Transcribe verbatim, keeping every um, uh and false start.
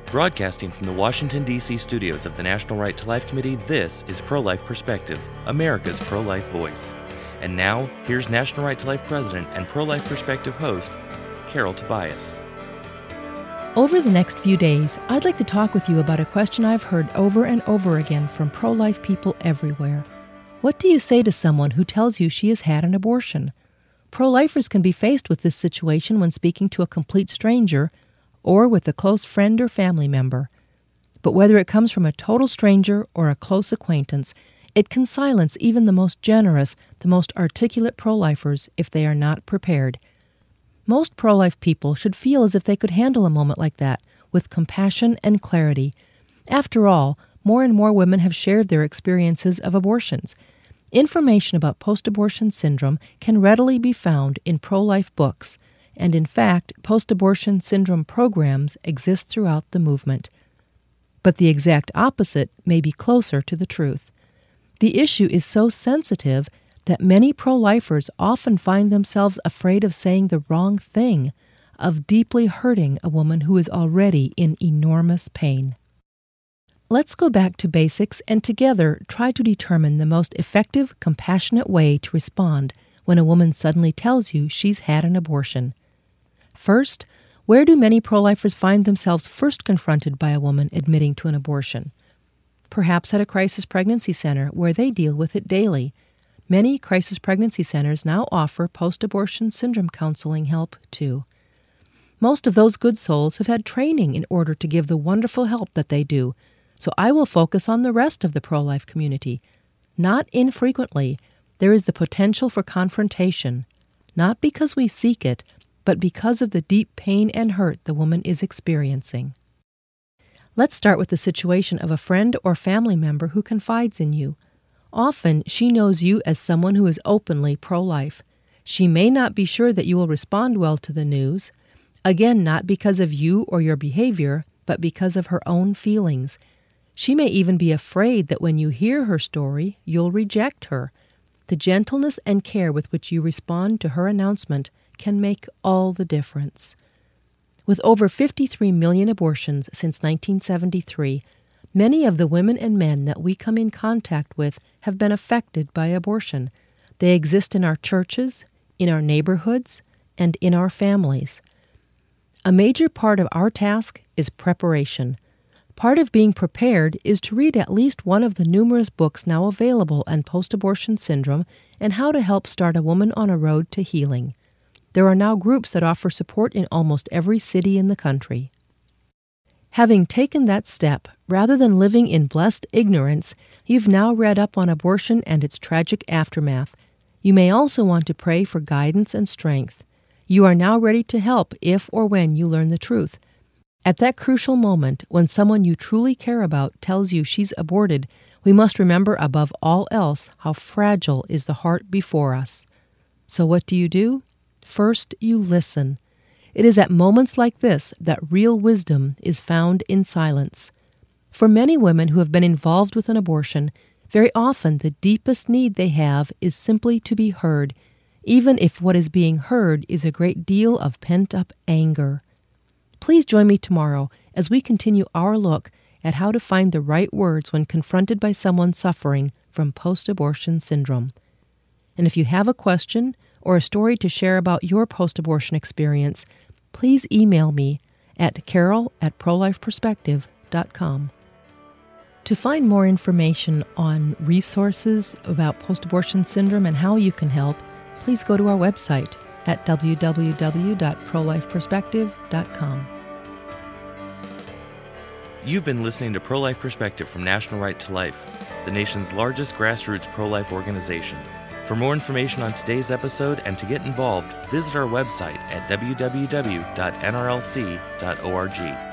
Broadcasting from the Washington, D C studios of the National Right to Life Committee, this is Pro-Life Perspective, America's pro-life voice. And now, here's National Right to Life President and Pro-Life Perspective host, Carol Tobias. Over the next few days, I'd like to talk with you about a question I've heard over and over again from pro-life people everywhere. What do you say to someone who tells you she has had an abortion? Pro-lifers can be faced with this situation when speaking to a complete stranger or with a close friend or family member. But whether it comes from a total stranger or a close acquaintance, it can silence even the most generous, the most articulate pro-lifers if they are not prepared. Most pro-life people should feel as if they could handle a moment like that with compassion and clarity. After all, more and more women have shared their experiences of abortions. Information about post-abortion syndrome can readily be found in pro-life books, and in fact, post-abortion syndrome programs exist throughout the movement. But the exact opposite may be closer to the truth. The issue is so sensitive that many pro-lifers often find themselves afraid of saying the wrong thing, of deeply hurting a woman who is already in enormous pain. Let's go back to basics and together try to determine the most effective, compassionate way to respond when a woman suddenly tells you she's had an abortion. First, where do many pro-lifers find themselves first confronted by a woman admitting to an abortion? Perhaps at a crisis pregnancy center where they deal with it daily. Many crisis pregnancy centers now offer post-abortion syndrome counseling help, too. Most of those good souls have had training in order to give the wonderful help that they do, so I will focus on the rest of the pro-life community. Not infrequently, there is the potential for confrontation, not because we seek it, but because of the deep pain and hurt the woman is experiencing. Let's start with the situation of a friend or family member who confides in you. Often, she knows you as someone who is openly pro-life. She may not be sure that you will respond well to the news, again, not because of you or your behavior, but because of her own feelings. She may even be afraid that when you hear her story, you'll reject her. The gentleness and care with which you respond to her announcement can make all the difference. With over fifty-three million abortions since nineteen seventy-three, many of the women and men that we come in contact with have been affected by abortion. They exist in our churches, in our neighborhoods, and in our families. A major part of our task is preparation. Part of being prepared is to read at least one of the numerous books now available on post-abortion syndrome and how to help start a woman on a road to healing. There are now groups that offer support in almost every city in the country. Having taken that step, rather than living in blessed ignorance, you've now read up on abortion and its tragic aftermath. You may also want to pray for guidance and strength. You are now ready to help if or when you learn the truth. At that crucial moment, when someone you truly care about tells you she's aborted, we must remember above all else how fragile is the heart before us. So what do you do? First, you listen. It is at moments like this that real wisdom is found in silence. For many women who have been involved with an abortion, very often the deepest need they have is simply to be heard, even if what is being heard is a great deal of pent-up anger. Please join me tomorrow as we continue our look at how to find the right words when confronted by someone suffering from post-abortion syndrome. And if you have a question or a story to share about your post-abortion experience, please email me at carol at prolifeperspective dot com. To find more information on resources about post-abortion syndrome and how you can help, please go to our website at w w w dot prolifeperspective dot com. You've been listening to Pro-Life Perspective from National Right to Life, the nation's largest grassroots pro-life organization. For more information on today's episode and to get involved, visit our website at w w w dot n r l c dot org.